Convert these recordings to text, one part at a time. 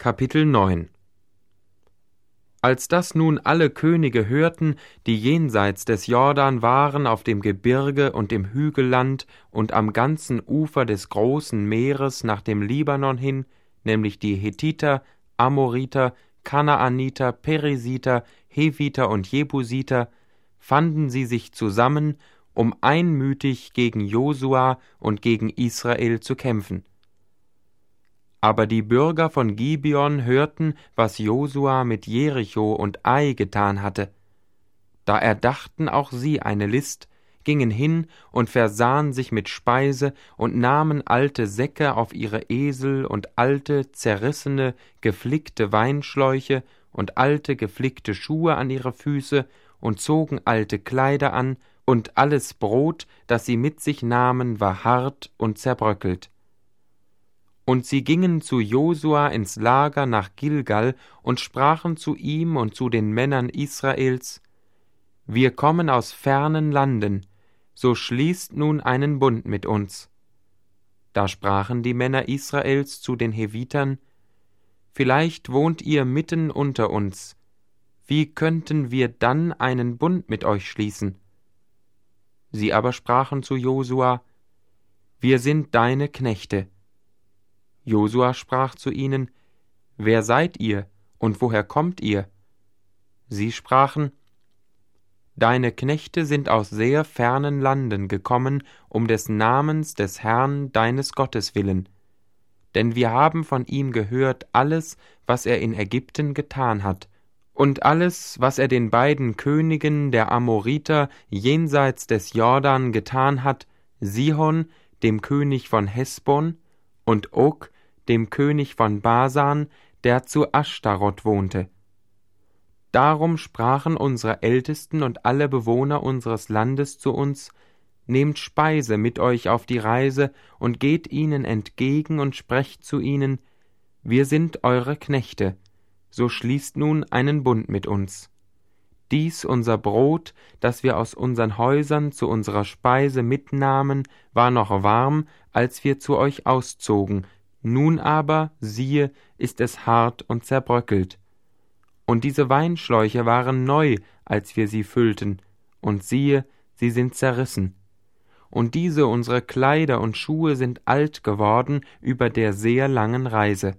Kapitel 9. Als das nun alle Könige hörten, die jenseits des Jordan waren, auf dem Gebirge und im Hügelland und am ganzen Ufer des großen Meeres nach dem Libanon hin, nämlich die Hethiter, Amoriter, Kanaaniter, Perisiter, Heviter und Jebusiter, fanden sie sich zusammen, um einmütig gegen Josua und gegen Israel zu kämpfen. Aber die Bürger von Gibeon hörten, was Josua mit Jericho und Ai getan hatte. Da erdachten auch sie eine List, gingen hin und versahen sich mit Speise und nahmen alte Säcke auf ihre Esel und alte, zerrissene, geflickte Weinschläuche und alte, geflickte Schuhe an ihre Füße und zogen alte Kleider an, und alles Brot, das sie mit sich nahmen, war hart und zerbröckelt. Und sie gingen zu Josua ins Lager nach Gilgal und sprachen zu ihm und zu den Männern Israels: Wir kommen aus fernen Landen, so schließt nun einen Bund mit uns. Da sprachen die Männer Israels zu den Hevitern: Vielleicht wohnt ihr mitten unter uns. Wie könnten wir dann einen Bund mit euch schließen? Sie aber sprachen zu Josua: Wir sind deine Knechte. Josua sprach zu ihnen: Wer seid ihr und woher kommt ihr? Sie sprachen: Deine Knechte sind aus sehr fernen Landen gekommen, um des Namens des Herrn deines Gottes willen. Denn wir haben von ihm gehört alles, was er in Ägypten getan hat, und alles, was er den beiden Königen der Amoriter jenseits des Jordan getan hat, Sihon, dem König von Hesbon, und Og, dem König von Basan, der zu Aschtaroth wohnte. Darum sprachen unsere Ältesten und alle Bewohner unseres Landes zu uns: Nehmt Speise mit euch auf die Reise und geht ihnen entgegen und sprecht zu ihnen: Wir sind eure Knechte, so schließt nun einen Bund mit uns. Dies unser Brot, das wir aus unseren Häusern zu unserer Speise mitnahmen, war noch warm, als wir zu euch auszogen. Nun aber, siehe, ist es hart und zerbröckelt. Und diese Weinschläuche waren neu, als wir sie füllten, und siehe, sie sind zerrissen. Und diese unsere Kleider und Schuhe sind alt geworden über der sehr langen Reise.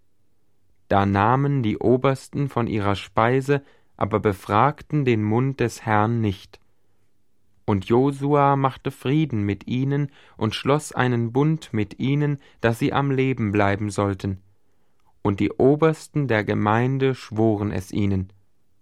Da nahmen die Obersten von ihrer Speise, aber befragten den Mund des Herrn nicht. Und Josua machte Frieden mit ihnen und schloss einen Bund mit ihnen, dass sie am Leben bleiben sollten. Und die Obersten der Gemeinde schworen es ihnen.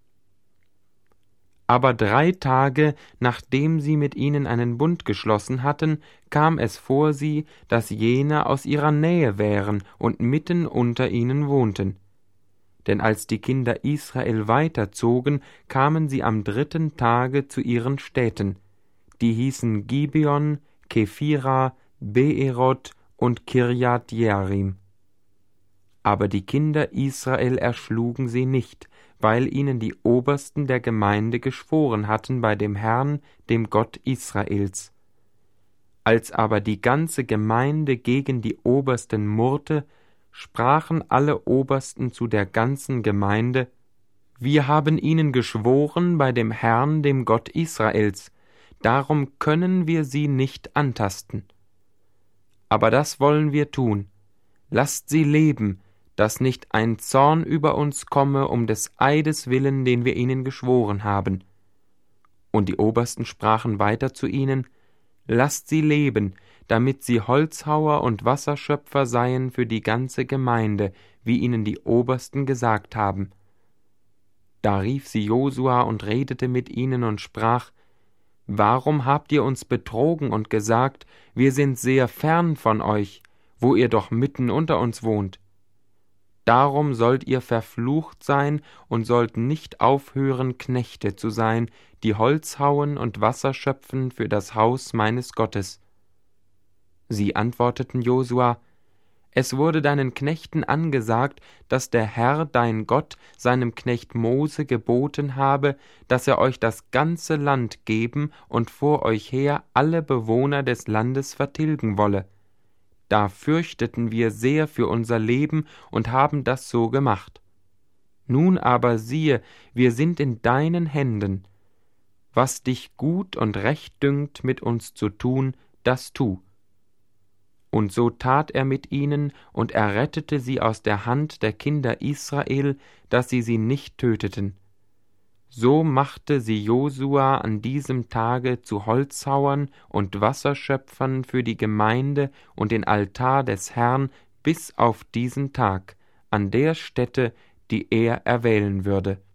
Aber 3 Tage, nachdem sie mit ihnen einen Bund geschlossen hatten, kam es vor sie, dass jene aus ihrer Nähe wären und mitten unter ihnen wohnten. Denn als die Kinder Israel weiterzogen, kamen sie am 3. Tage zu ihren Städten. Die hießen Gibeon, Kephira, Beeroth und Kirjat Jearim. Aber die Kinder Israel erschlugen sie nicht, weil ihnen die Obersten der Gemeinde geschworen hatten bei dem Herrn, dem Gott Israels. Als aber die ganze Gemeinde gegen die Obersten murrte, sprachen alle Obersten zu der ganzen Gemeinde: Wir haben ihnen geschworen bei dem Herrn, dem Gott Israels, darum können wir sie nicht antasten. Aber das wollen wir tun: Lasst sie leben, dass nicht ein Zorn über uns komme um des Eides willen, den wir ihnen geschworen haben. Und die Obersten sprachen weiter zu ihnen: Lasst sie leben, damit sie Holzhauer und Wasserschöpfer seien für die ganze Gemeinde, wie ihnen die Obersten gesagt haben. Da rief sie Josua und redete mit ihnen und sprach: Warum habt ihr uns betrogen und gesagt, wir sind sehr fern von euch, wo ihr doch mitten unter uns wohnt? Darum sollt ihr verflucht sein und sollt nicht aufhören, Knechte zu sein, die Holz hauen und Wasser schöpfen für das Haus meines Gottes. Sie antworteten Josua: Es wurde deinen Knechten angesagt, dass der Herr, dein Gott, seinem Knecht Mose geboten habe, dass er euch das ganze Land geben und vor euch her alle Bewohner des Landes vertilgen wolle. da fürchteten wir sehr für unser Leben und haben das so gemacht. Nun aber siehe, wir sind in deinen Händen. Was dich gut und recht dünkt, mit uns zu tun, das tu. Und so tat er mit ihnen und errettete sie aus der Hand der Kinder Israel, dass sie nicht töteten. So machte sie Josua an diesem Tage zu Holzhauern und Wasserschöpfern für die Gemeinde und den Altar des Herrn bis auf diesen Tag, an der Stätte, die er erwählen würde.